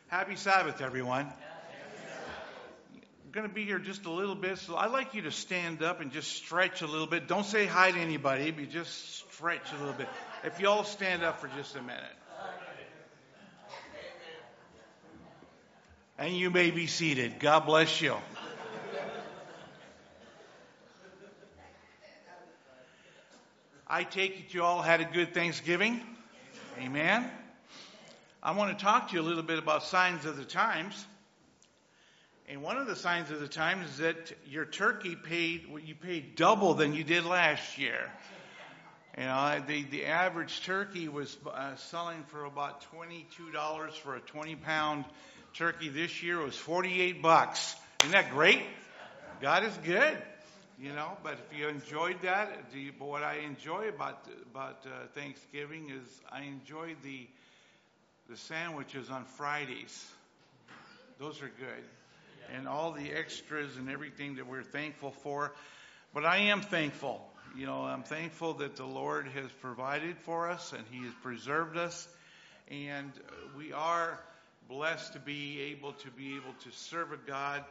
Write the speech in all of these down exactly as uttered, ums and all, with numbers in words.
Happy Sabbath, everyone. I'm going to be here just a little bit, so I'd like you to stand up and just stretch a little bit. Don't say hi to anybody, but just stretch a little bit. If you all stand up for just a minute. And you may be seated. God bless you. I take it you all had a good Thanksgiving. Amen. I want to talk to you a little bit about signs of the times. And one of the signs of the times is that your turkey paid, you paid double than you did last year. You know, the, the average turkey was uh, selling for about twenty-two dollars for a twenty pound turkey. This year was forty-eight bucks. Isn't that great? God is good. You know, but if you enjoyed that, the, what I enjoy about about uh, Thanksgiving is I enjoy the the sandwiches on Fridays. Those are good. And all the extras and everything that we're thankful for. But I am thankful. You know, I'm thankful that the Lord has provided for us and He has preserved us. And we are blessed to be able to be able to serve a God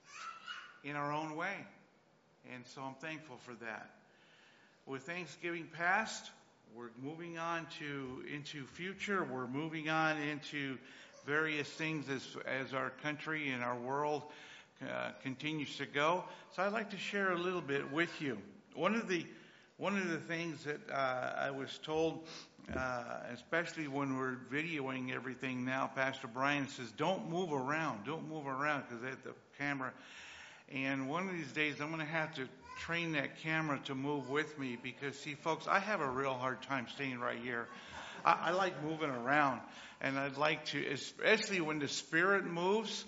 in our own way. And so I'm thankful for that. With Thanksgiving past, we're moving on to into future. We're moving on into various things as as our country and our world uh, continues to go. So I'd like to share a little bit with you. One of the one of the things that uh, I was told, uh, especially when we're videoing everything now, Pastor Brian says, "Don't move around, don't move around," because they have the camera. And one of these days, I'm going to have to train that camera to move with me because, see, folks, I have a real hard time staying right here. I, I like moving around, and I'd like to, especially when the Spirit moves.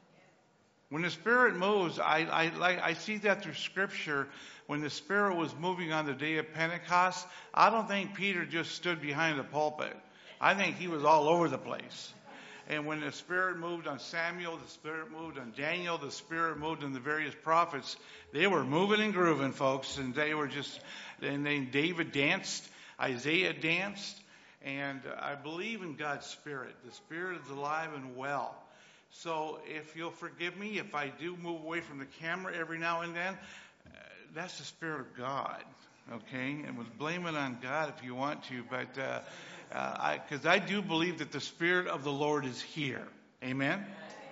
When the Spirit moves, I, I like I see that through Scripture. When the Spirit was moving on the day of Pentecost, I don't think Peter just stood behind the pulpit. I think he was all over the place. And when the Spirit moved on Samuel, the Spirit moved on Daniel, the Spirit moved on the various prophets, they were moving and grooving, folks. And they were just, and then David danced, Isaiah danced. And I believe in God's Spirit. The Spirit is alive and well. So if you'll forgive me, if I do move away from the camera every now and then, uh, that's the Spirit of God. Okay? And we'll blame it on God if you want to, but uh, uh, I, because I do believe that the Spirit of the Lord is here. Amen?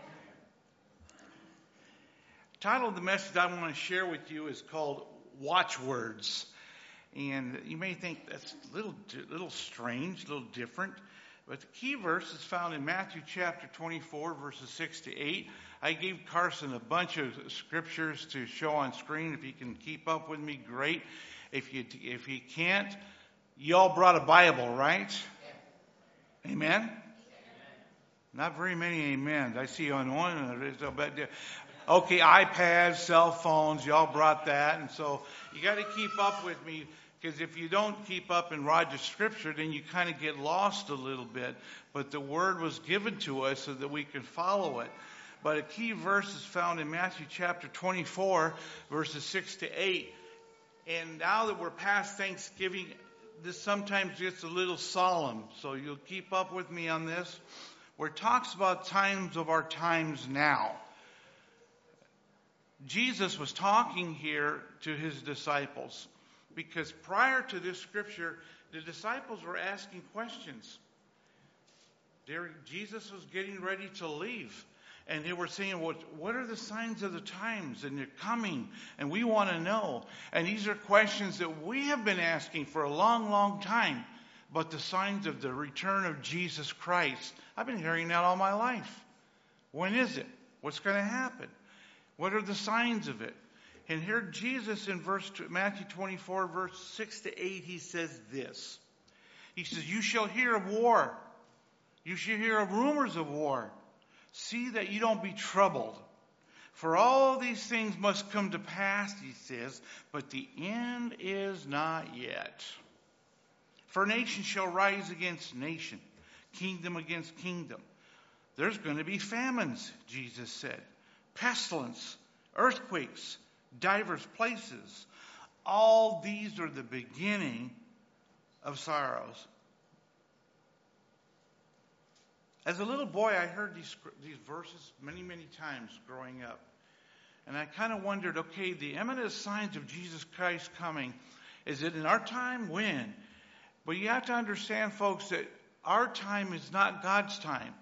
The title of the message I want to share with you is called Watchwords. And you may think that's a little, little strange, a little different. But the key verse is found in Matthew chapter twenty-four, verses six to eight. I gave Carson a bunch of scriptures to show on screen. If he can keep up with me, great. If you if he can't, you all brought a Bible, right? Yeah. Amen? Amen? Not very many amens. I see on one. Okay, iPads, cell phones, y'all brought that. And so you got to keep up with me. Because if you don't keep up in Roger's scripture, then you kind of get lost a little bit. But the word was given to us so that we can follow it. But a key verse is found in Matthew chapter twenty-four, verses six to eight. And now that we're past Thanksgiving, this sometimes gets a little solemn. So you'll keep up with me on this. Where it talks about times of our times now. Jesus was talking here to his disciples. Because prior to this scripture, the disciples were asking questions. They're, Jesus was getting ready to leave. And they were saying, what, what are the signs of the times? And they're coming. And we want to know. And these are questions that we have been asking for a long, long time. But the signs of the return of Jesus Christ, I've been hearing that all my life. When is it? What's going to happen? What are the signs of it? And here Jesus in verse Matthew twenty-four, verse six to eight, he says this. He says, you shall hear of war. You shall hear of rumors of war. See that you don't be troubled. For all these things must come to pass, he says, but the end is not yet. For nation shall rise against nation, kingdom against kingdom. There's going to be famines, Jesus said. Pestilence, earthquakes, diverse places. All these are the beginning of sorrows. As a little boy, I heard these these verses many, many times growing up. And I kind of wondered, okay, the imminent signs of Jesus Christ coming, is it in our time? When? But you have to understand, folks, that our time is not God's time.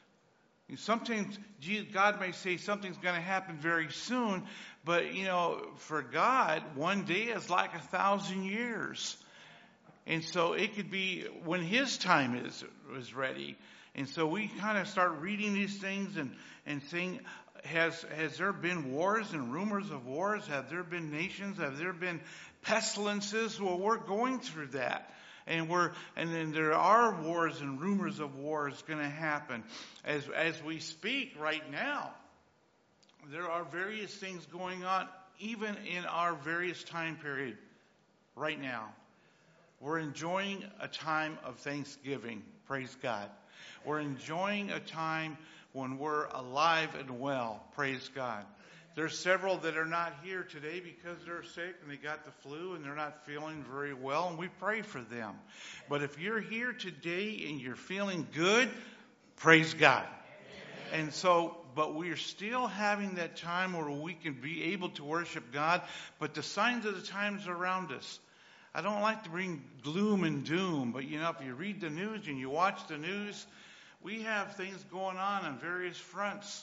Sometimes God may say something's going to happen very soon, but, you know, for God, one day is like a thousand years. And so it could be when His time is, is ready. And so we kind of start reading these things and, and saying, has, has there been wars and rumors of wars? Have there been nations? Have there been pestilences? Well, we're going through that. And we're, and then there are wars and rumors of wars going to happen. As, as we speak right now, there are various things going on, even in our various time period right now. We're enjoying a time of Thanksgiving. Praise God. We're enjoying a time when we're alive and well. Praise God. There's several that are not here today because they're sick and they got the flu and they're not feeling very well, and we pray for them. But if you're here today and you're feeling good, praise God. Amen. And so, but we're still having that time where we can be able to worship God, but the signs of the times around us. I don't like to bring gloom and doom, but you know, if you read the news and you watch the news, we have things going on on various fronts.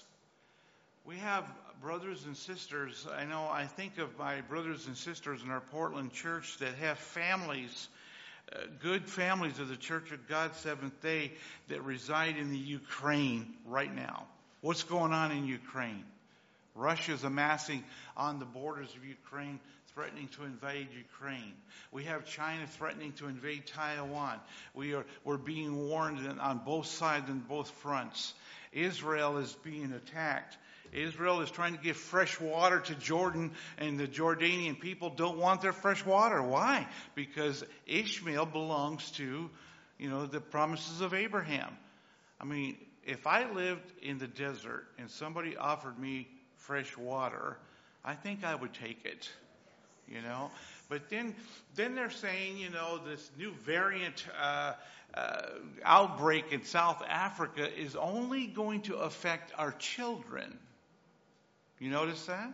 We have brothers and sisters. I know I think of my brothers and sisters in our Portland church that have families, uh, good families of the Church of God Seventh Day that reside in the Ukraine right now. What's going on in Ukraine? Russia's amassing on the borders of Ukraine, threatening to invade Ukraine. We have China threatening to invade Taiwan. We are we're being warned on both sides and both fronts. Israel is being attacked. Israel is trying to give fresh water to Jordan, and the Jordanian people don't want their fresh water. Why? Because Ishmael belongs to, you know, the promises of Abraham. I mean, if I lived in the desert and somebody offered me fresh water, I think I would take it, you know. But then, then they're saying, you know, this new variant uh, uh, outbreak in South Africa is only going to affect our children. You notice that?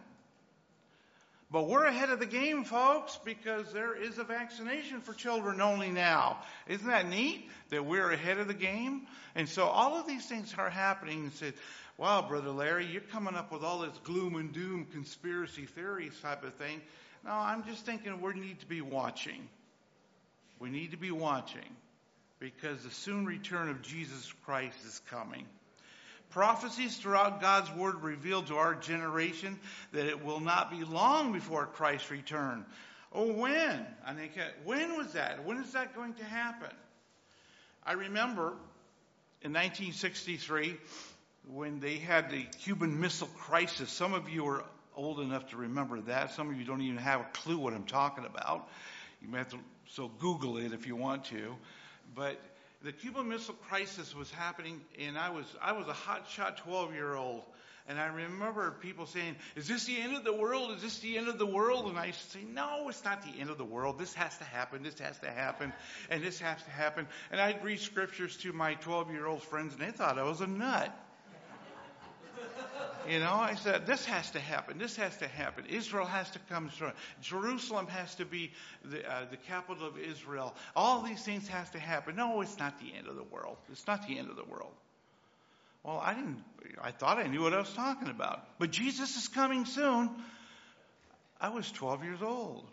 But we're ahead of the game, folks, because there is a vaccination for children only now. Isn't that neat that we're ahead of the game? And so all of these things are happening. And said, wow, Brother Larry, you're coming up with all this gloom and doom conspiracy theories type of thing. No, I'm just thinking we need to be watching. We need to be watching because the soon return of Jesus Christ is coming. Prophecies throughout God's Word reveal to our generation that it will not be long before Christ's return. Oh, when? I think, when was that? When is that going to happen? I remember in nineteen sixty-three when they had the Cuban Missile Crisis. Some of you are old enough to remember that. Some of you don't even have a clue what I'm talking about. You may have to so Google it if you want to. But the Cuban Missile Crisis was happening, and I was I was a hotshot twelve-year-old, and I remember people saying, "Is this the end of the world? Is this the end of the world?" And I used to say, "No, it's not the end of the world. This has to happen. This has to happen, and this has to happen." And I'd read scriptures to my twelve-year-old friends, and they thought I was a nut. You know, I said, this has to happen. This has to happen. Israel has to come strong. Jerusalem has to be the, uh, the capital of Israel. All these things have to happen. No, it's not the end of the world. It's not the end of the world. Well, I didn't, I thought I knew what I was talking about. But Jesus is coming soon. I was twelve years old.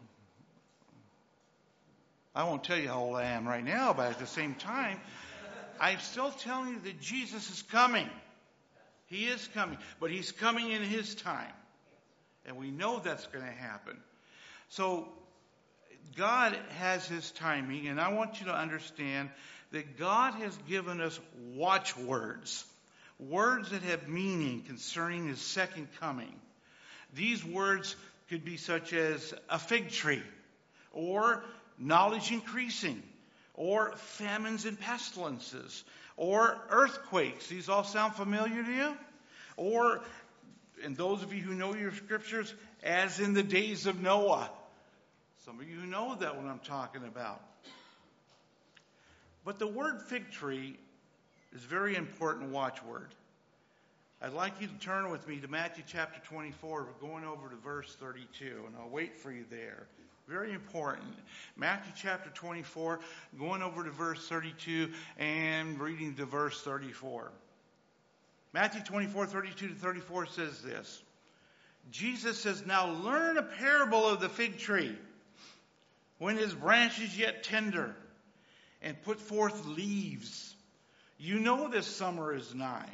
I won't tell you how old I am right now, but at the same time, I'm still telling you that Jesus is coming. He is coming, but He's coming in His time. And we know that's going to happen. So God has His timing, and I want you to understand that God has given us watchwords, words that have meaning concerning His second coming. These words could be such as a fig tree, or knowledge increasing, or famines and pestilences, or earthquakes. These all sound familiar to you? Or, and those of you who know your scriptures, as in the days of Noah. Some of you know that what I'm talking about. But the word fig tree is a very important watchword. I'd like you to turn with me to Matthew chapter twenty-four. We're going over to verse thirty-two, and I'll wait for you there. Very important. Matthew chapter twenty-four, going over to verse thirty-two and reading to verse thirty-four. Matthew twenty-four, thirty-two to thirty-four says this. Jesus says, "Now learn a parable of the fig tree. When his branch is yet tender and put forth leaves, you know this summer is nigh."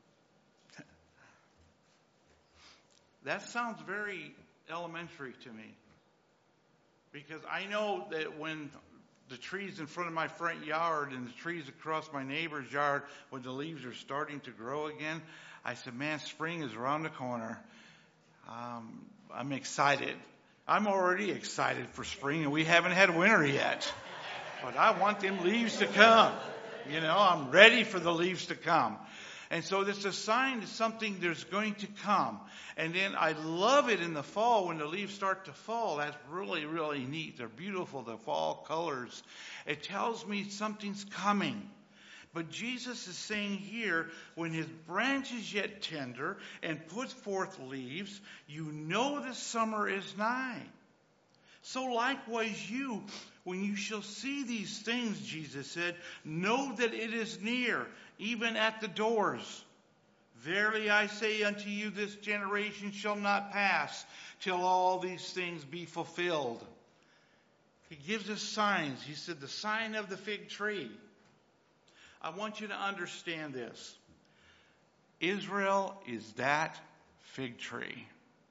That sounds very elementary to me. Because I know that when the trees in front of my front yard and the trees across my neighbor's yard, when the leaves are starting to grow again, I said, man, spring is around the corner. Um, I'm excited. I'm already excited for spring, and we haven't had winter yet. But I want them leaves to come. You know, I'm ready for the leaves to come. And so it's a sign of something that's going to come. And then I love it in the fall when the leaves start to fall. That's really, really neat. They're beautiful, the fall colors. It tells me something's coming. But Jesus is saying here, when his branch is yet tender and puts forth leaves, you know the summer is nigh. So likewise you, when you shall see these things, Jesus said, know that it is near, even at the doors. Verily I say unto you, this generation shall not pass till all these things be fulfilled. He gives us signs. He said, the sign of the fig tree. I want you to understand this. Israel is that fig tree.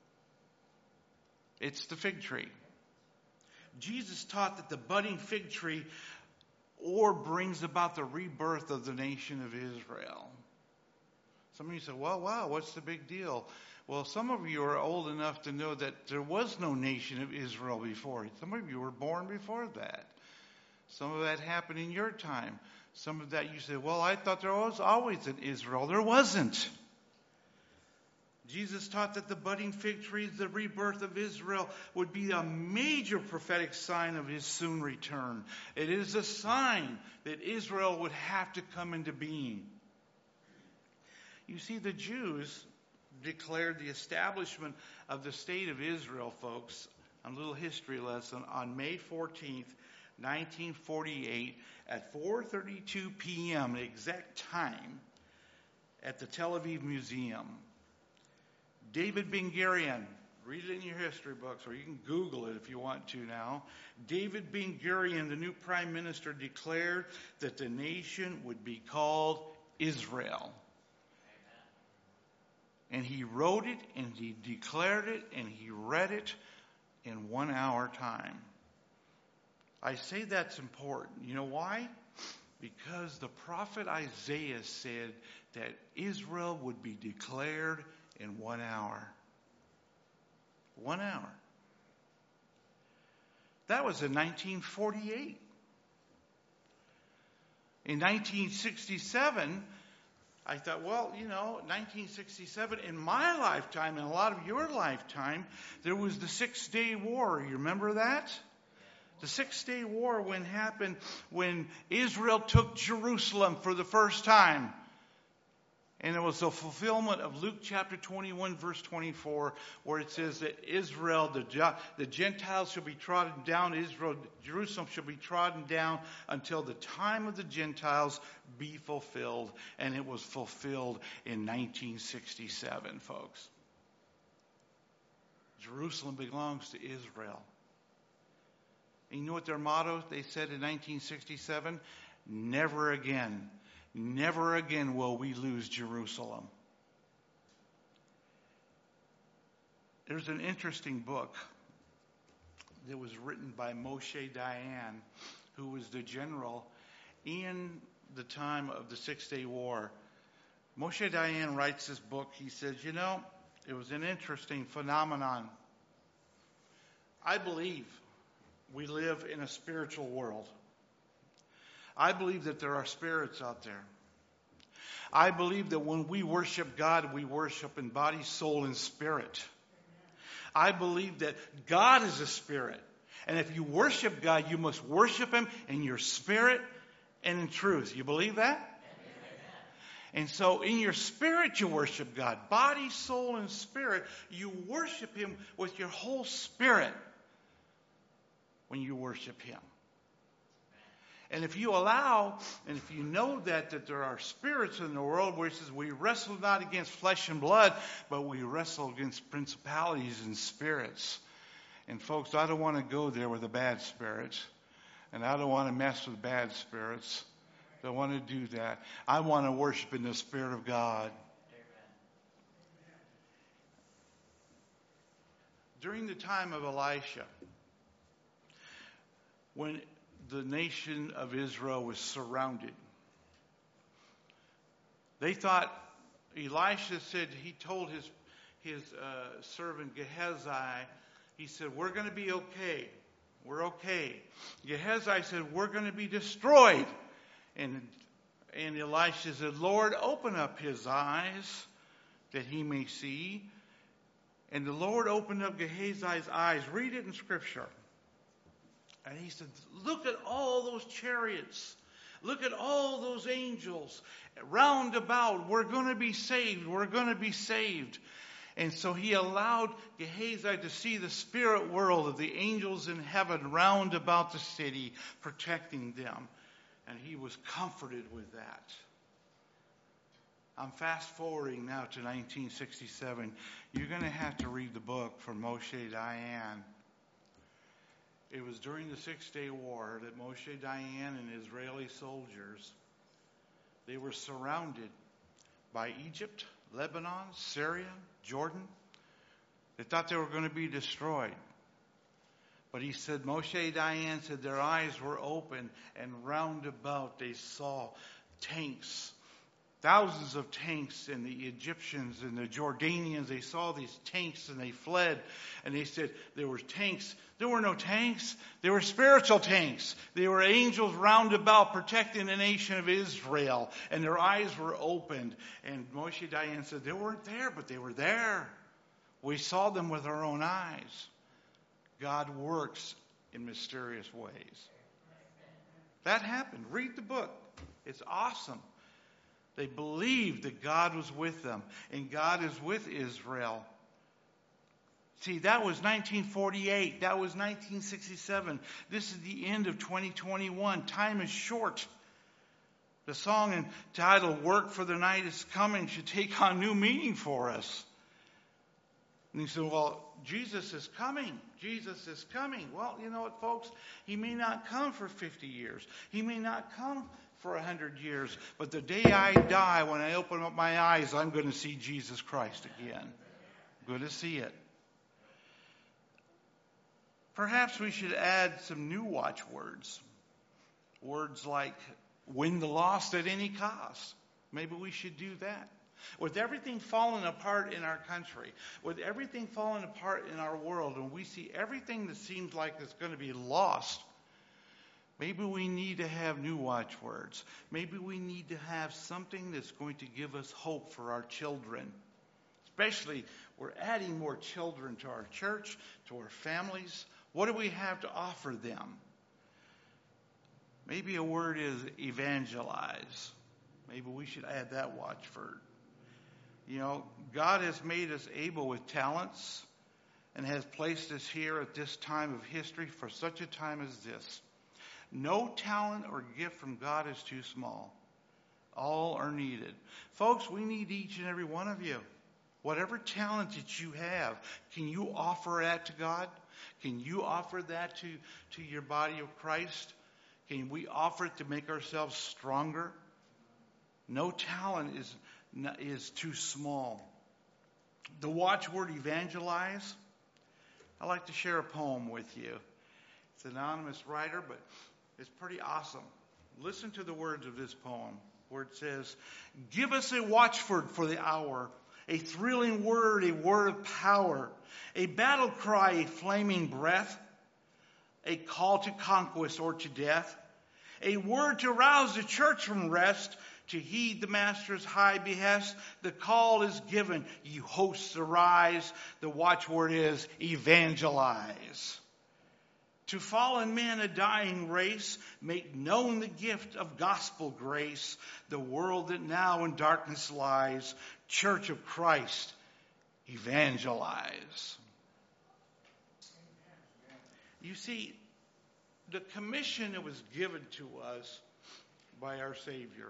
It's the fig tree. Jesus taught that the budding fig tree or brings about the rebirth of the nation of Israel. Some of you say, well, wow, what's the big deal? Well, some of you are old enough to know that there was no nation of Israel before. Some of you were born before that. Some of that happened in your time. Some of that you say, well, I thought there was always an Israel. There wasn't. Jesus taught that the budding fig tree, the rebirth of Israel, would be a major prophetic sign of his soon return. It is a sign that Israel would have to come into being. You see, the Jews declared the establishment of the state of Israel, folks, a little history lesson, on May fourteenth, nineteen forty-eight, at four thirty-two p.m., the exact time, at the Tel Aviv Museum. David Ben-Gurion, read it in your history books, or you can Google it if you want to now. David Ben-Gurion, the new prime minister, declared that the nation would be called Israel. And he wrote it, and he declared it, and he read it in one hour time. I say that's important. You know why? Because the prophet Isaiah said that Israel would be declared in one hour. One hour. That was in nineteen forty-eight. In nineteen sixty-seven, I thought, well, you know, nineteen sixty-seven, in my lifetime, in a lot of your lifetime, there was the Six-Day War. You remember that? The Six-Day War when happened when Israel took Jerusalem for the first time. And it was the fulfillment of Luke chapter twenty-one, verse twenty-four, where it says that Israel, the, the Gentiles shall be trodden down, Israel, Jerusalem shall be trodden down until the time of the Gentiles be fulfilled. And it was fulfilled in nineteen sixty-seven, folks. Jerusalem belongs to Israel. And you know what their motto, they said in nineteen sixty-seven? Never again. Never again will we lose Jerusalem. There's an interesting book that was written by Moshe Dayan, who was the general in the time of the Six-Day War. Moshe Dayan writes this book. He says, you know, it was an interesting phenomenon. I believe we live in a spiritual world. I believe that there are spirits out there. I believe that when we worship God, we worship in body, soul, and spirit. I believe that God is a spirit. And if you worship God, you must worship him in your spirit and in truth. You believe that? And so in your spirit you worship God. Body, soul, and spirit. You worship Him with your whole spirit when you worship Him. And if you allow, and if you know that, that there are spirits in the world where He says we wrestle not against flesh and blood, but we wrestle against principalities and spirits. And folks, I don't want to go there with the bad spirits. And I don't want to mess with bad spirits. I don't want to do that. I want to worship in the Spirit of God. During the time of Elisha, when the nation of Israel was surrounded, they thought, Elisha said, he told his, his uh, servant Gehazi, he said, we're going to be okay. We're okay. Gehazi said, we're going to be destroyed. And, and Elisha said, Lord, open up his eyes that he may see. And the Lord opened up Gehazi's eyes. Read it in Scripture. And he said, look at all those chariots. Look at all those angels round about. We're going to be saved. We're going to be saved. And so he allowed Gehazi to see the spirit world of the angels in heaven round about the city, protecting them. And he was comforted with that. I'm fast forwarding now to nineteen sixty-seven. You're going to have to read the book from Moshe Dayan. It was during the Six-Day War that Moshe Dayan and Israeli soldiers, they were surrounded by Egypt, Lebanon, Syria, Jordan. They thought they were going to be destroyed. But he said, Moshe Dayan said their eyes were open, and round about they saw tanks, thousands of tanks, and the Egyptians and the Jordanians, they saw these tanks and they fled. And they said there were tanks. There were no tanks. They were spiritual tanks. They were angels round about protecting the nation of Israel. And their eyes were opened. And Moshe Dayan said they weren't there, but they were there. We saw them with our own eyes. God works in mysterious ways. That happened. Read the book. It's awesome. They believed that God was with them, and God is with Israel. See, that was nineteen forty-eight. That was nineteen sixty-seven. This is the end of twenty twenty-one. Time is short. The song entitled Work for the Night is Coming should take on new meaning for us. And he said, well, Jesus is coming. Jesus is coming. Well, you know what, folks? He may not come for fifty years. He may not come for one hundred years. But the day I die, when I open up my eyes, I'm going to see Jesus Christ again. Good to see it. Perhaps we should add some new watchwords. Words like win the lost at any cost. Maybe we should do that. With everything falling apart in our country, with everything falling apart in our world, and we see everything that seems like it's going to be lost, maybe we need to have new watchwords. Maybe we need to have something that's going to give us hope for our children. Especially, we're adding more children to our church, to our families. What do we have to offer them? Maybe a word is evangelize. Maybe we should add that watchword. You know, God has made us able with talents and has placed us here at this time of history for such a time as this. No talent or gift from God is too small. All are needed. Folks, we need each and every one of you. Whatever talent that you have, can you offer that to God? Can you offer that to, to your body of Christ? Can we offer it to make ourselves stronger? No talent is is too small. The watchword evangelize. I'd like to share a poem with you. It's an anonymous writer, but it's pretty awesome. Listen to the words of this poem, where it says, give us a watchword for the hour, a thrilling word, a word of power, a battle cry, a flaming breath, a call to conquest or to death, a word to rouse the church from rest, to heed the Master's high behest. The call is given. You hosts arise. The watchword is evangelize. To fallen men, a dying race, make known the gift of gospel grace. The world that now in darkness lies, Church of Christ, evangelize. You see, the commission that was given to us by our Savior.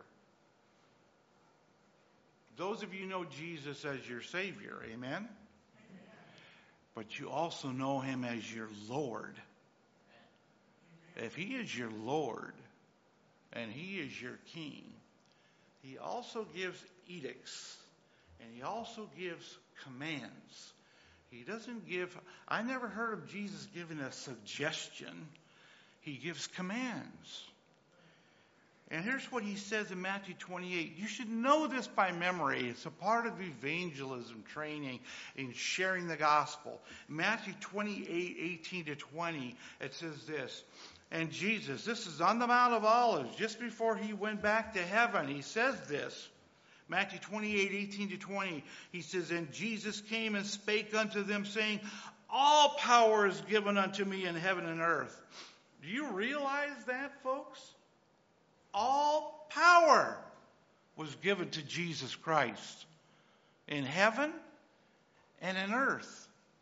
Those of you know Jesus as your Savior, amen? Amen. But you also know Him as your Lord. If He is your Lord and He is your King, He also gives edicts and He also gives commands. He doesn't give, I never heard of Jesus giving a suggestion. He gives commands. And here's what He says in Matthew twenty-eight. You should know this by memory. It's a part of evangelism training in sharing the gospel. Matthew twenty-eight, eighteen to twenty, it says this. And Jesus, this is on the Mount of Olives, just before He went back to heaven. He says this. Matthew twenty-eight, eighteen to twenty. He says, and Jesus came and spake unto them, saying, all power is given unto me in heaven and earth. Do you realize that, folks? All power was given to Jesus Christ in heaven and in earth.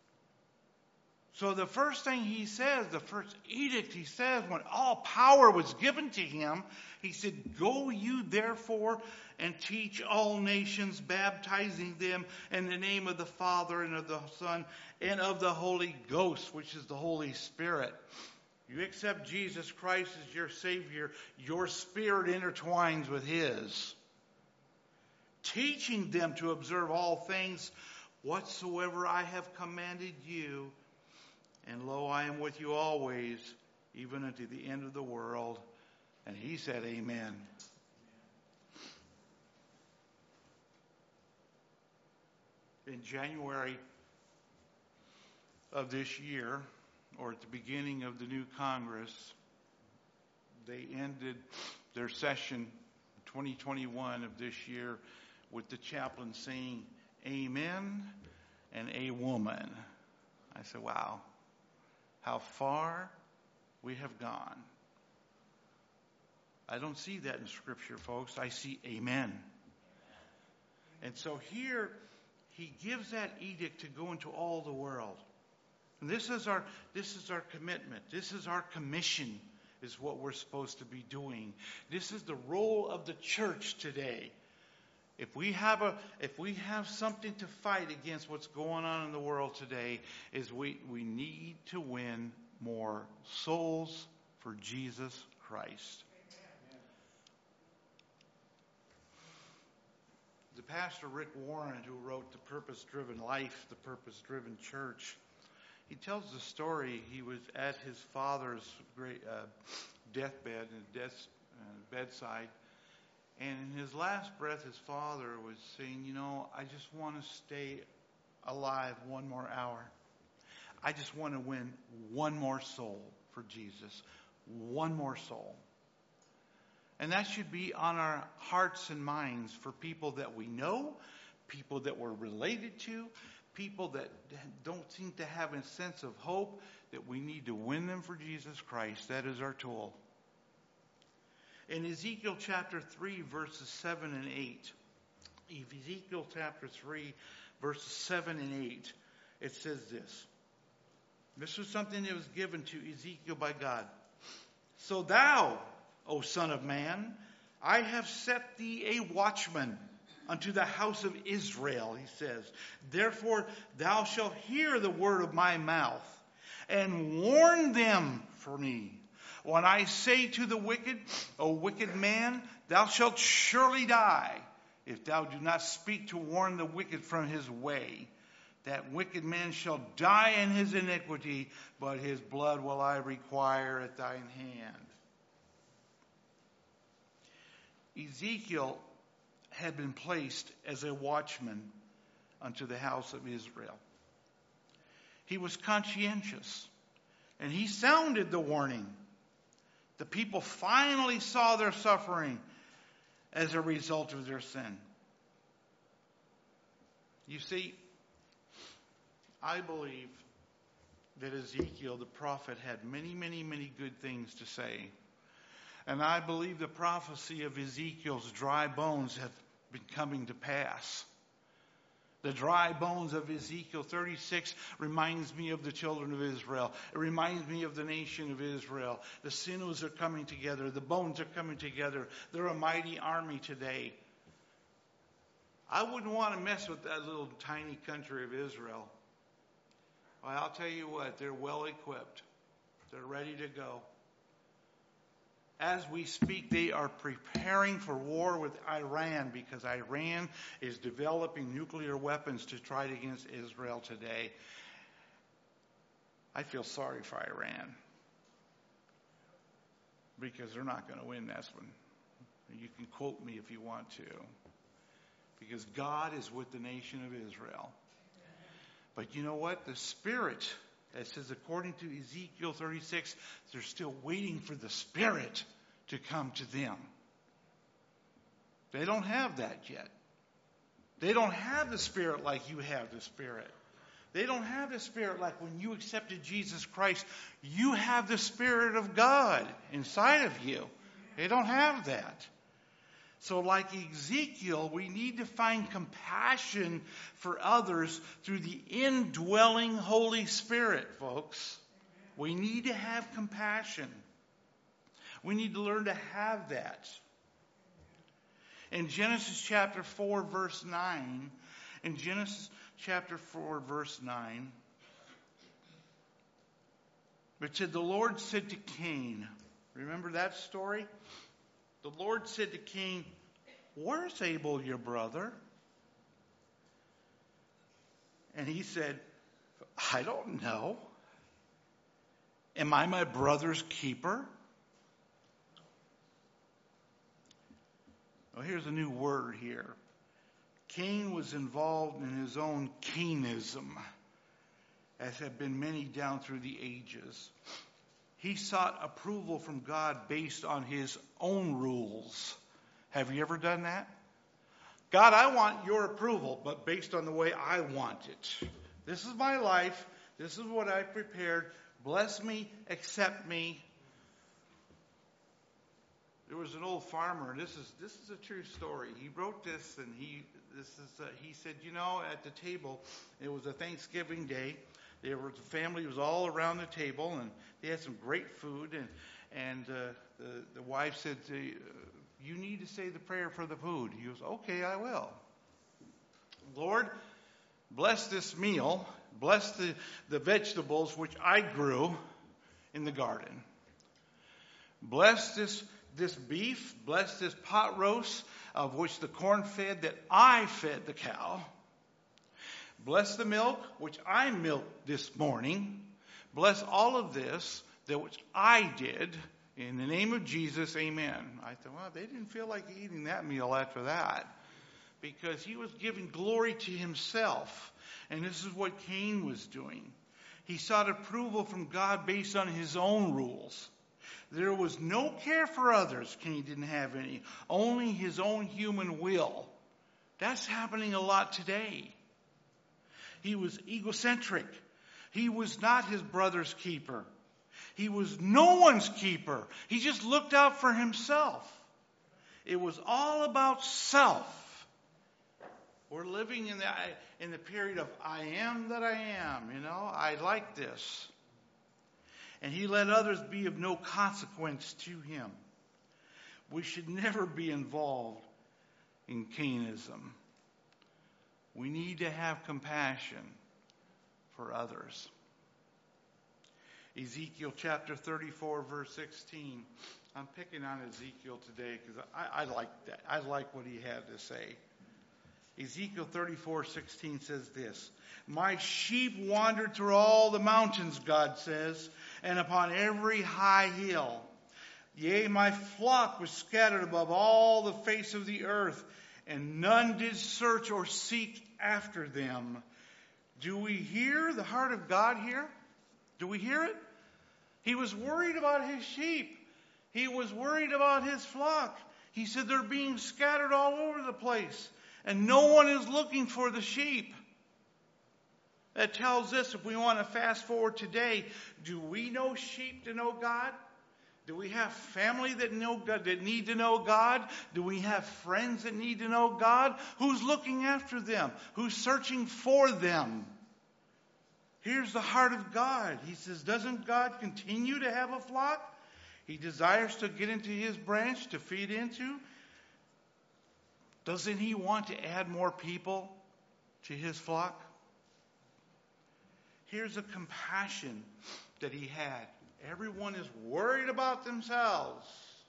So the first thing He says, the first edict He says, when all power was given to Him, He said, go you therefore and teach all nations, baptizing them in the name of the Father and of the Son and of the Holy Ghost, which is the Holy Spirit. You accept Jesus Christ as your Savior, your spirit intertwines with His. Teaching them to observe all things whatsoever I have commanded you. And lo, I am with you always, even unto the end of the world. And He said, amen. In January of this year, or at the beginning of the new Congress, they ended their session twenty twenty-one of this year with the chaplain saying, amen and a woman. I said, wow. How far we have gone. I don't see that in Scripture, folks. I see amen. And so here, He gives that edict to go into all the world. And this is our, this is our commitment. This is our commission, is what we're supposed to be doing. This is the role of the church today. If we have a, if we have something to fight against what's going on in the world today, is we, we need to win more souls for Jesus Christ. Amen. The pastor Rick Warren, who wrote The Purpose-Driven Life, The Purpose-Driven Church, he tells the story. He was at his father's great uh, deathbed, and death uh, bedside. And in his last breath, his father was saying, you know, I just want to stay alive one more hour. I just want to win one more soul for Jesus. One more soul. And that should be on our hearts and minds for people that we know, people that we're related to, people that don't seem to have a sense of hope, that we need to win them for Jesus Christ. That is our tool. In Ezekiel chapter three, verses seven and eight, Ezekiel chapter three, verses seven and eight, it says this. This was something that was given to Ezekiel by God. So thou, O son of man, I have set thee a watchman unto the house of Israel, he says. Therefore thou shalt hear the word of my mouth, and warn them for me. When I say to the wicked, O wicked man, thou shalt surely die, if thou do not speak to warn the wicked from his way. That wicked man shall die in his iniquity, but his blood will I require at thine hand. Ezekiel had been placed as a watchman unto the house of Israel. He was conscientious, and he sounded the warning. The people finally saw their suffering as a result of their sin. You see, I believe that Ezekiel, the prophet, had many, many, many good things to say. And I believe the prophecy of Ezekiel's dry bones have been coming to pass. The dry bones of Ezekiel thirty-six reminds me of the children of Israel. It reminds me of the nation of Israel. The sinews are coming together. The bones are coming together. They're a mighty army today. I wouldn't want to mess with that little tiny country of Israel. Well, I'll tell you what, they're well equipped. They're ready to go. As we speak, they are preparing for war with Iran because Iran is developing nuclear weapons to try against Israel today. I feel sorry for Iran because they're not going to win this one. You can quote me if you want to. Because God is with the nation of Israel. But you know what? The Spirit, it says according to Ezekiel thirty-six, they're still waiting for the Spirit to come to them. They don't have that yet. They don't have the Spirit like you have the Spirit. They don't have the Spirit like when you accepted Jesus Christ. You have the Spirit of God inside of you. They don't have that. So like Ezekiel, we need to find compassion for others through the indwelling Holy Spirit, folks. We need to have compassion. We need to learn to have that. In Genesis chapter four, verse nine, in Genesis chapter four, verse nine, it said, the Lord said to Cain, remember that story? The Lord said to Cain, where's Abel, your brother? And he said, I don't know. Am I my brother's keeper? Well, here's a new word here. Cain was involved in his own Cainism, as have been many down through the ages. He sought approval from God based on his own rules. Have you ever done that? God, I want your approval, but based on the way I want it. This is my life. This is what I prepared. Bless me, accept me. There was an old farmer, and this is this is a true story. He wrote this, and he this is uh, he said, you know, at the table, it was a Thanksgiving day. There was the family was all around the table, and they had some great food. And and uh, the the wife said, to, uh, "You need to say the prayer for the food." He goes, "Okay, I will." Lord, bless this meal. Bless the the vegetables which I grew in the garden. Bless this this beef. Bless this pot roast of which the corn fed that I fed the cow. Bless the milk, which I milked this morning. Bless all of this, that which I did. In the name of Jesus, amen. I thought, well, they didn't feel like eating that meal after that. Because he was giving glory to himself. And this is what Cain was doing. He sought approval from God based on his own rules. There was no care for others. Cain didn't have any. Only his own human will. That's happening a lot today. He was egocentric. He was not his brother's keeper. He was no one's keeper. He just looked out for himself. It was all about self. We're living in the in the period of I am that I am. You know, I like this. And he let others be of no consequence to him. We should never be involved in Cainism. We need to have compassion for others. Ezekiel chapter thirty-four, verse sixteen. I'm picking on Ezekiel today because I, I like that. I like what he had to say. Ezekiel thirty-four, sixteen says this. My sheep wandered through all the mountains, God says, and upon every high hill. Yea, my flock was scattered above all the face of the earth, and none did search or seek after them. Do we hear the heart of God here? Do we hear it? He was worried about his sheep. He was worried about his flock. He said they're being scattered all over the place, and no one is looking for the sheep. that tells us, if we want to fast forward today, do we know sheep to know God? Do we have family that know God, that need to know God? Do we have friends that need to know God? Who's looking after them? Who's searching for them? Here's the heart of God. He says, doesn't God continue to have a flock He desires to get into His branch to feed into? Doesn't He want to add more people to His flock? Here's a compassion that He had. Everyone is worried about themselves.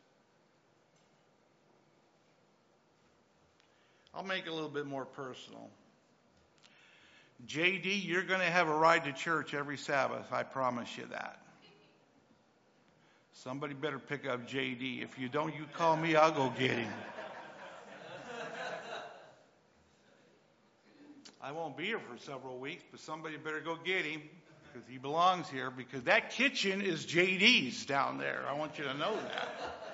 I'll make it a little bit more personal. J D, you're going to have a ride to church every Sabbath. I promise you that. Somebody better pick up J D. If you don't, you call me, I'll go get him. I won't be here for several weeks, but somebody better go get him. Because he belongs here, because that kitchen is J D's down there. I want you to know that.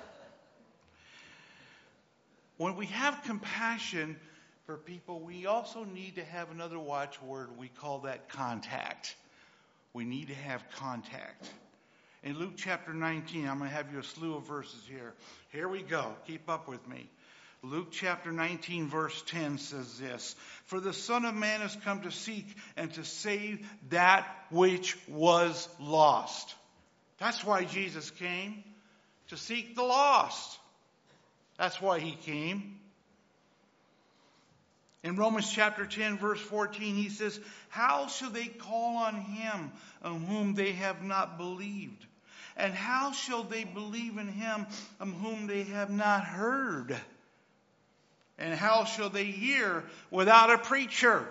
When we have compassion for people, we also need to have another watchword. We call that contact. We need to have contact. In Luke chapter nineteen, I'm going to have you a slew of verses here. Here we go. Keep up with me. Luke chapter nineteen verse ten says this, "For the Son of Man has come to seek and to save that which was lost." That's why Jesus came, to seek the lost. That's why He came. In Romans chapter ten verse fourteen, he says, "How shall they call on Him on whom they have not believed? And how shall they believe in Him on whom they have not heard? And how shall they hear without a preacher?"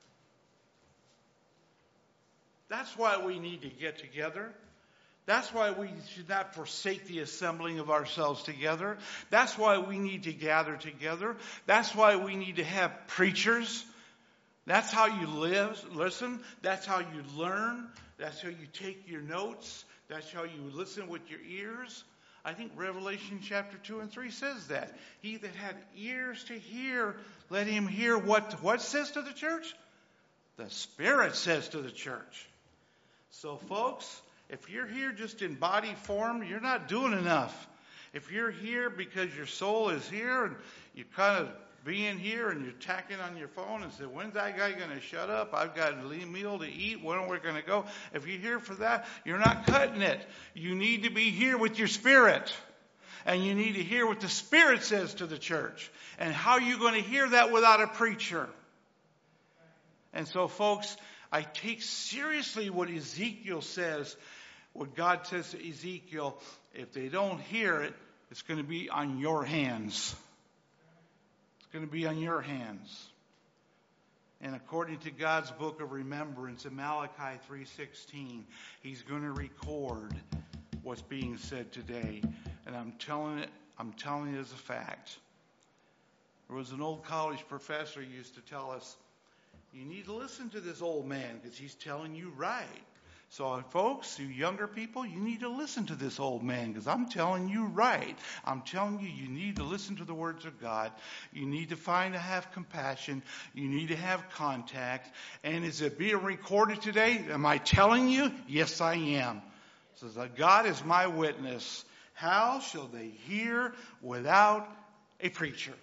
That's why we need to get together. That's why we should not forsake the assembling of ourselves together. That's why we need to gather together. That's why we need to have preachers. That's how you live, listen. That's how you learn. That's how you take your notes. That's how you listen with your ears. I think Revelation chapter two and three says that. He that had ears to hear, let him hear what, what says to the church? The Spirit says to the church. So folks, if you're here just in body form, you're not doing enough. If you're here because your soul is here and you're kind of being here and you're tacking on your phone and say, "When's that guy going to shut up? I've got a meal to eat. When are we going to go?" If you're here for that, you're not cutting it. You need to be here with your spirit. And you need to hear what the Spirit says to the church. And how are you going to hear that without a preacher? And so, folks, I take seriously what Ezekiel says. What God says to Ezekiel, if they don't hear it, it's going to be on your hands. It's going to be on your hands. And according to God's book of remembrance in Malachi three sixteen, He's going to record what's being said today. And I'm telling it, I'm telling it as a fact. There was an old college professor who used to tell us, you need to listen to this old man because he's telling you right. So, folks, you younger people, you need to listen to this old man because I'm telling you right. I'm telling you, you need to listen to the words of God. You need to find to have compassion. You need to have contact. And is it being recorded today? Am I telling you? Yes, I am. It says, God is my witness. How shall they hear without a preacher?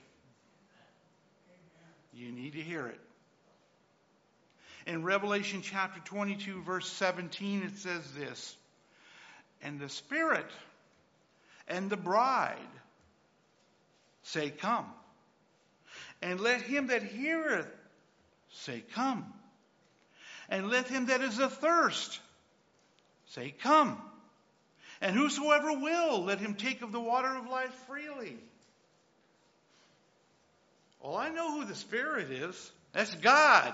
You need to hear it. In Revelation chapter twenty-two, verse seventeen, it says this, "And the Spirit and the bride say, Come. And let him that heareth say, Come. And let him that is athirst say, Come. And whosoever will, let him take of the water of life freely." Well, I know who the Spirit is. That's God.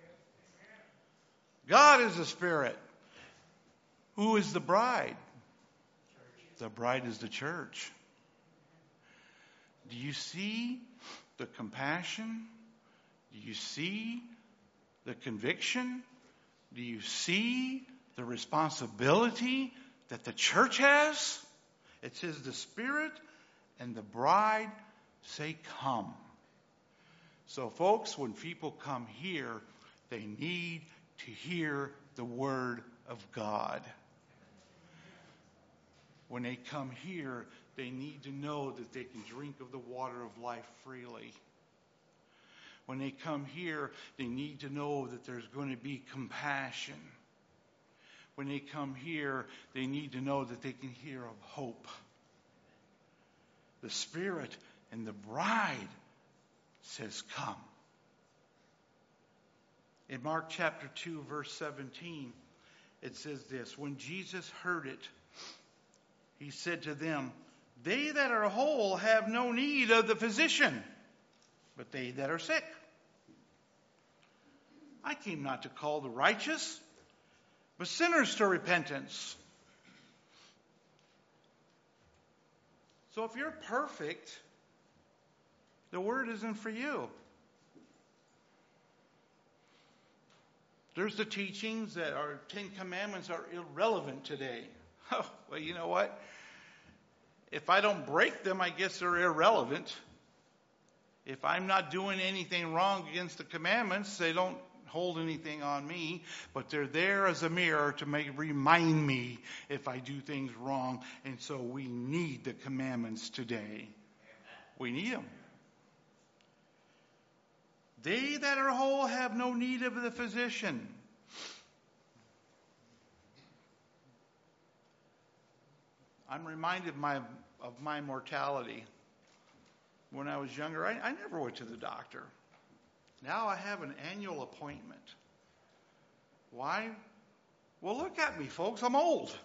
God is the Spirit. Who is the bride? The bride is the church. Do you see the compassion? Do you see the conviction? Do you see the responsibility that the church has? It says the Spirit and the bride say, Come. So folks, when people come here, they need to hear the Word of God. When they come here, they need to know that they can drink of the water of life freely. When they come here, they need to know that there's going to be compassion. When they come here, they need to know that they can hear of hope. The Spirit and the bride says, come. In Mark chapter two, verse seventeen, it says this, when Jesus heard it, he said to them, they that are whole have no need of the physician, but they that are sick. I came not to call the righteous, but sinners to repentance. So if you're perfect, the word isn't for you. There's the teachings that our Ten Commandments are irrelevant today. Oh, well, you know what? If I don't break them, I guess they're irrelevant. If I'm not doing anything wrong against the commandments, they don't hold anything on me, but they're there as a mirror to make remind me if I do things wrong. And so we need the commandments today. We need them. They that are whole have no need of the physician. I'm reminded of my, of my mortality. When I was younger, I, I never went to the doctor. Now I have an annual appointment. Why? Well, look at me, folks. I'm old.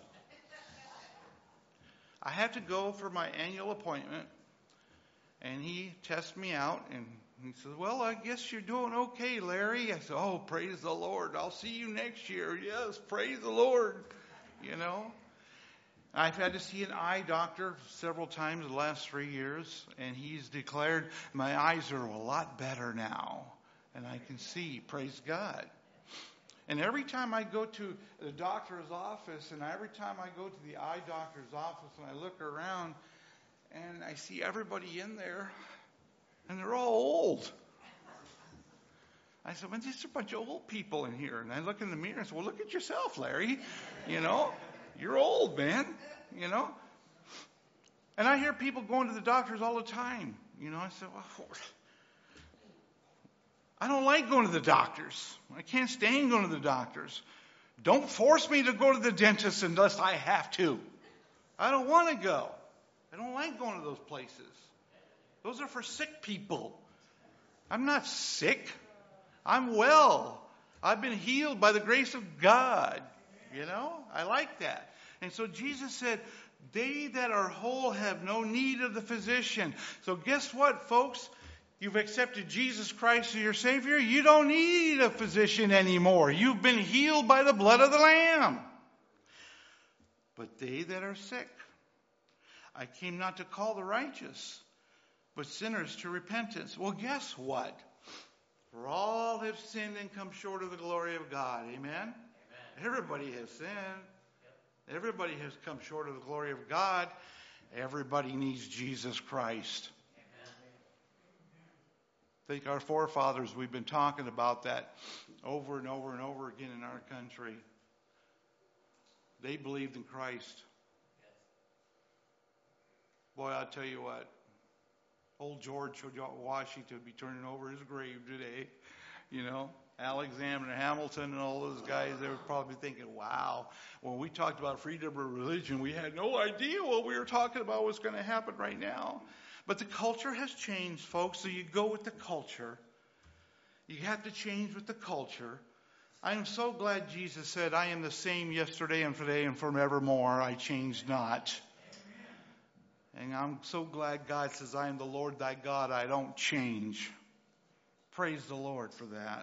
I have to go for my annual appointment, and he tests me out, and he says, well, I guess you're doing okay, Larry. I said, oh, praise the Lord. I'll see you next year. Yes, praise the Lord. You know. I've had to see an eye doctor several times in the last three years, and he's declared my eyes are a lot better now. And I can see, praise God. And every time I go to the doctor's office, and every time I go to the eye doctor's office, and I look around, and I see everybody in there, and they're all old. I said, well, there's a bunch of old people in here. And I look in the mirror and say, well, look at yourself, Larry. You know, you're old, man. You know. And I hear people going to the doctors all the time. You know, I said, well, I don't like going to the doctors. I can't stand going to the doctors. Don't force me to go to the dentist unless I have to. I don't want to go. I don't like going to those places. Those are for sick people. I'm not sick. I'm well. I've been healed by the grace of God. You know, I like that. And so Jesus said, they that are whole have no need of the physician. So guess what, folks? You've accepted Jesus Christ as your Savior. You don't need a physician anymore. You've been healed by the blood of the Lamb. But they that are sick, I came not to call the righteous, but sinners to repentance. Well, guess what? For all have sinned and come short of the glory of God. Amen? Amen. Everybody has sinned. Yep. Everybody has come short of the glory of God. Everybody needs Jesus Christ. I think our forefathers, we've been talking about that over and over and over again in our country. They believed in Christ. Boy, I'll tell you what. Old George Washington would be turning over his grave today. You know, Alexander Hamilton and all those guys, they were probably thinking, wow, when we talked about freedom of religion, we had no idea what we were talking about was going to happen right now. But the culture has changed, folks, so you go with the culture. You have to change with the culture. I am so glad Jesus said, I am the same yesterday and today and forevermore. I change not. And I'm so glad God says, I am the Lord thy God. I don't change. Praise the Lord for that.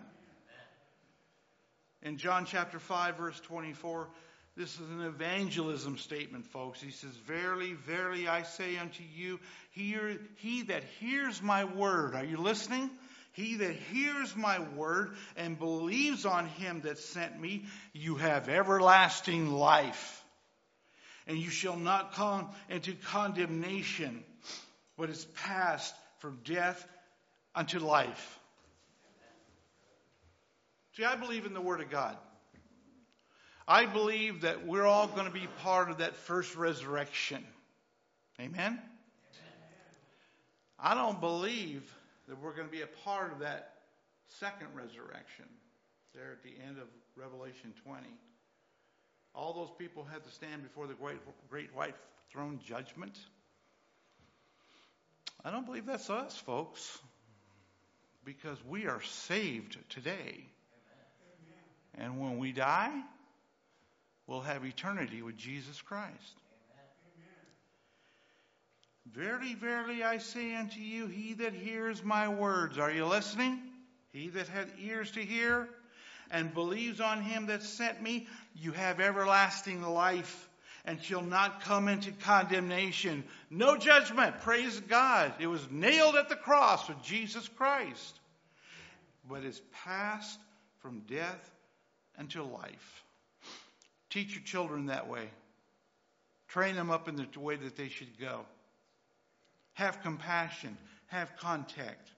In John chapter five, verse twenty-four, this is an evangelism statement, folks. He says, verily, verily, I say unto you, hear, he that hears my word. Are you listening? He that hears my word and believes on him that sent me, you have everlasting life. And you shall not come into condemnation, but is passed from death unto life. See, I believe in the Word of God. I believe that we're all going to be part of that first resurrection. Amen? Amen? I don't believe that we're going to be a part of that second resurrection there at the end of Revelation twenty. All those people had to stand before the great, great white throne judgment. I don't believe that's us, folks, because we are saved today. And when we die, we'll have eternity with Jesus Christ. Verily, verily, I say unto you, he that hears my words, are you listening? He that hath ears to hear and believes on him that sent me, you have everlasting life and shall not come into condemnation. No judgment, praise God. It was nailed at the cross with Jesus Christ. But is passed from death unto life. Teach your children that way. Train them up in the way that they should go. Have compassion. Have contact.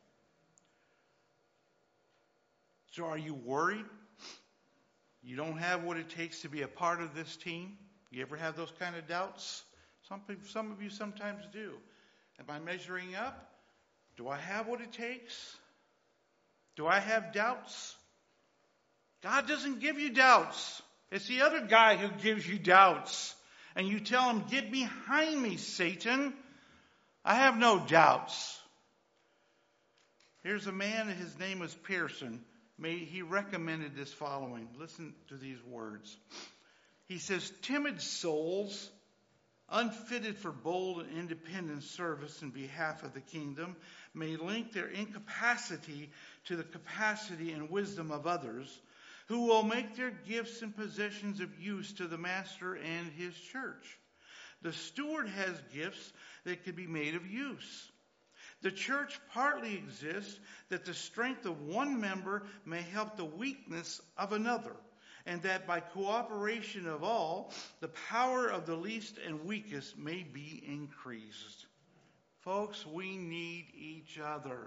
So are you worried? You don't have what it takes to be a part of this team? You ever have those kind of doubts? Some people, some of you sometimes do. Am I measuring up? Do I have what it takes? Do I have doubts? God doesn't give you doubts. It's the other guy who gives you doubts. And you tell him, get behind me, Satan. I have no doubts. Here's a man, his name was Pearson. He recommended this following. Listen to these words. He says, timid souls, unfitted for bold and independent service in behalf of the kingdom, may link their incapacity to the capacity and wisdom of others, who will make their gifts and possessions of use to the master and his church. The steward has gifts that can be made of use. The church partly exists that the strength of one member may help the weakness of another, and that by cooperation of all, the power of the least and weakest may be increased. Folks, we need each other.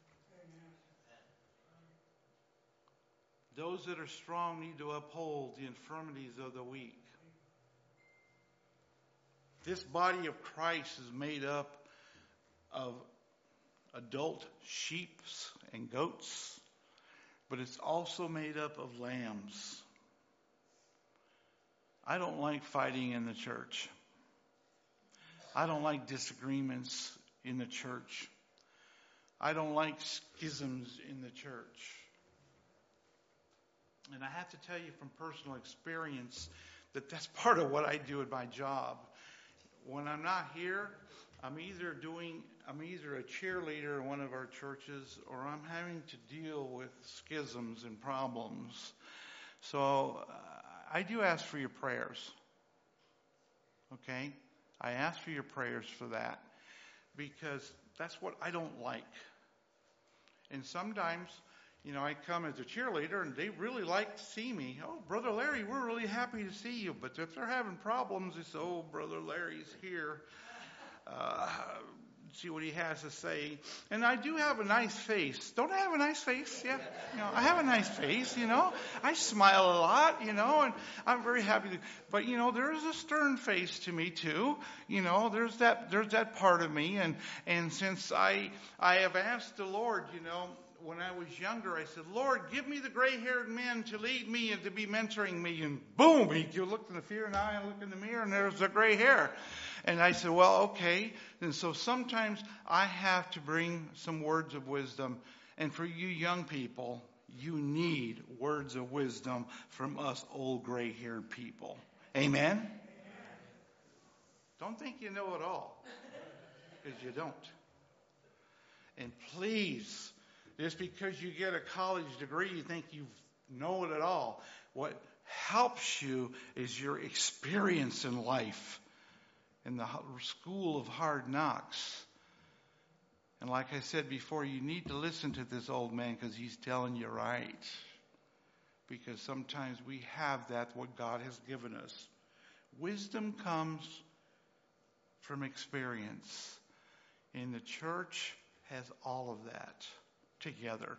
Those that are strong need to uphold the infirmities of the weak. This body of Christ is made up of adult sheep and goats, but it's also made up of lambs. I don't like fighting in the church. I don't like disagreements in the church. I don't like schisms in the church. And I have to tell you from personal experience that that's part of what I do at my job. When I'm not here, I'm either doing, I'm either a cheerleader in one of our churches, or I'm having to deal with schisms and problems. So uh, I do ask for your prayers. Okay? I ask for your prayers for that, because that's what I don't like. And sometimes, you know, I come as a cheerleader and they really like to see me. Oh, Brother Larry, we're really happy to see you. But if they're having problems, they say, oh, Brother Larry's here. Uh, see what he has to say. And I do have a nice face. Don't I have a nice face? Yeah. You know, I have a nice face, you know. I smile a lot, you know, and I'm very happy. To, but, you know, there is a stern face to me, too. You know, there's that there's that part of me. And, and since I I have asked the Lord, you know, when I was younger, I said, Lord, give me the gray-haired men to lead me and to be mentoring me. And boom, he looked in the fear and I and looked in the mirror, and there's the gray hair. And I said, well, okay. And so sometimes I have to bring some words of wisdom. And for you young people, you need words of wisdom from us old gray-haired people. Amen? Amen. Don't think you know it all, because you don't. And please, just because you get a college degree, you think you know it at all. What helps you is your experience in life, in the school of hard knocks. And like I said before, you need to listen to this old man because he's telling you right. Because sometimes we have that, what God has given us. Wisdom comes from experience. And the church has all of that together.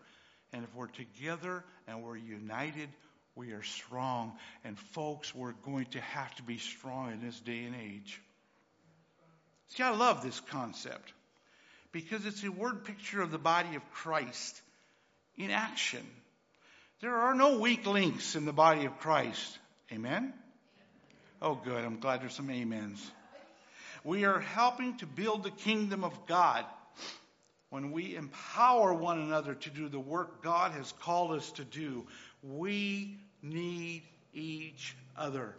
And if we're together and we're united, we are strong. And folks, we're going to have to be strong in this day and age. See, I love this concept because it's a word picture of the body of Christ in action. There are no weak links in the body of Christ. Amen? Oh, good. I'm glad there's some amens. We are helping to build the kingdom of God when we empower one another to do the work God has called us to do. We need each other.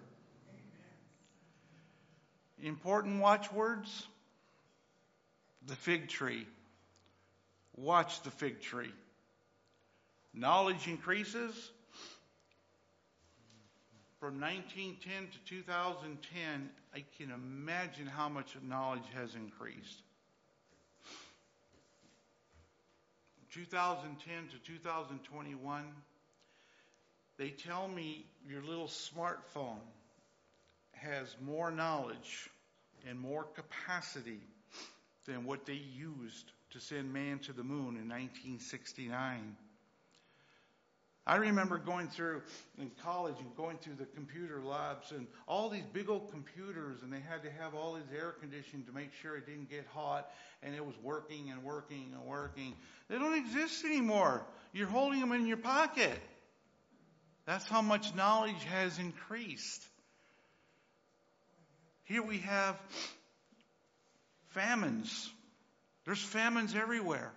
Important watchwords. The fig tree. Watch the fig tree. Knowledge increases. From nineteen ten to two thousand ten, I can imagine how much knowledge has increased. two thousand ten to two thousand twenty-one, they tell me your little smartphone has more knowledge and more capacity than what they used to send man to the moon in nineteen sixty-nine. I remember going through in college and going through the computer labs and all these big old computers, and they had to have all this air conditioning to make sure it didn't get hot, and it was working and working and working. They don't exist anymore. You're holding them in your pocket. That's how much knowledge has increased. Here we have famines. There's famines everywhere.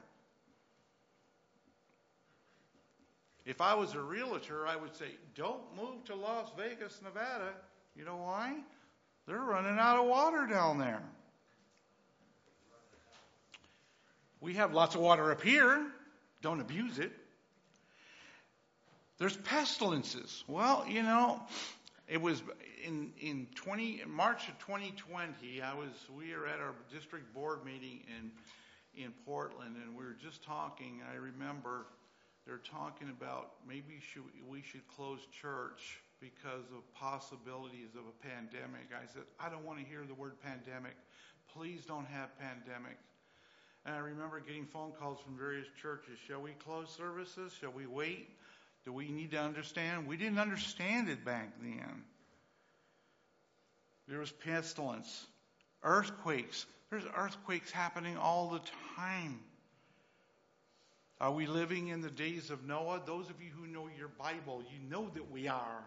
If I was a realtor, I would say, don't move to Las Vegas, Nevada. You know why? They're running out of water down there. We have lots of water up here. Don't abuse it. There's pestilences. Well, you know, it was in in twenty in March of twenty twenty. I was we were at our district board meeting in in Portland, and we were just talking. I remember they're talking about maybe should, we should close church because of possibilities of a pandemic. I said, I don't want to hear the word pandemic. Please don't have pandemic. And I remember getting phone calls from various churches. Shall we close services? Shall we wait? Do we need to understand? We didn't understand it back then. There was pestilence, earthquakes. There's earthquakes happening all the time. Are we living in the days of Noah? Those of you who know your Bible, you know that we are.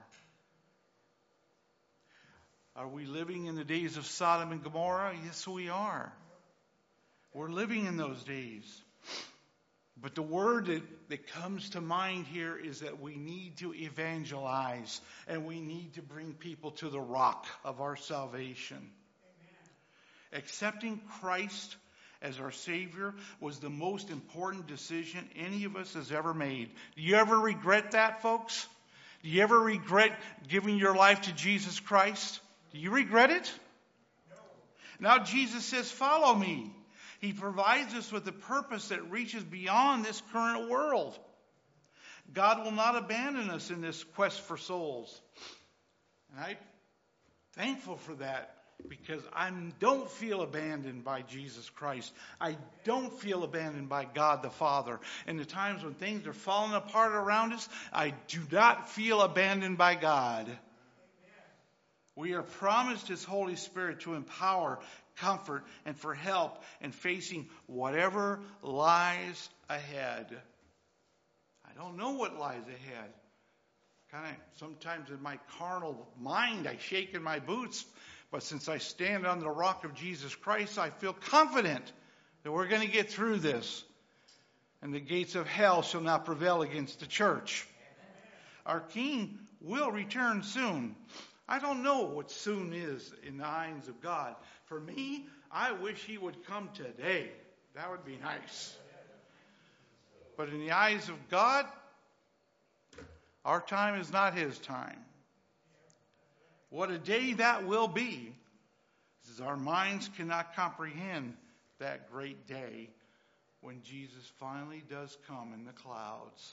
Are we living in the days of Sodom and Gomorrah? Yes, we are. We're living in those days. But the word that, that comes to mind here is that we need to evangelize and we need to bring people to the rock of our salvation. Amen. Accepting Christ as our Savior was the most important decision any of us has ever made. Do you ever regret that, folks? Do you ever regret giving your life to Jesus Christ? Do you regret it? No. Now Jesus says, follow me. He provides us with a purpose that reaches beyond this current world. God will not abandon us in this quest for souls. And I'm thankful for that because I don't feel abandoned by Jesus Christ. I don't feel abandoned by God the Father. In the times when things are falling apart around us, I do not feel abandoned by God. We are promised His Holy Spirit to empower, comfort, and for help in facing whatever lies ahead. I don't know what lies ahead. Kind of sometimes in my carnal mind, I shake in my boots. But since I stand on the rock of Jesus Christ, I feel confident that we're going to get through this. And the gates of hell shall not prevail against the church. Our King will return soon. I don't know what soon is in the eyes of God. For me, I wish He would come today. That would be nice. But in the eyes of God, our time is not His time. What a day that will be, as our minds cannot comprehend that great day when Jesus finally does come in the clouds.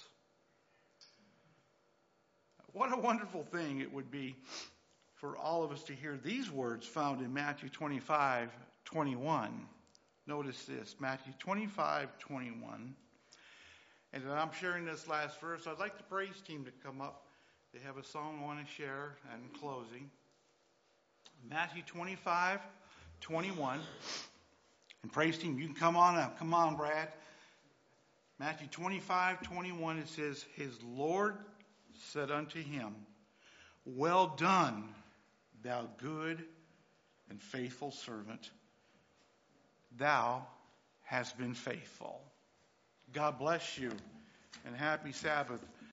What a wonderful thing it would be for all of us to hear these words found in Matthew twenty-five twenty-one. Notice this, Matthew twenty-five twenty-one. And as I'm sharing this last verse, I'd like the praise team to come up. They have a song I want to share in closing. Matthew twenty-five, twenty-one. And praise team, you can come on up. Come on, Brad. Matthew twenty-five, twenty-one, it says, His Lord said unto him, Well done, thou good and faithful servant. Thou hast been faithful. God bless you, and happy Sabbath.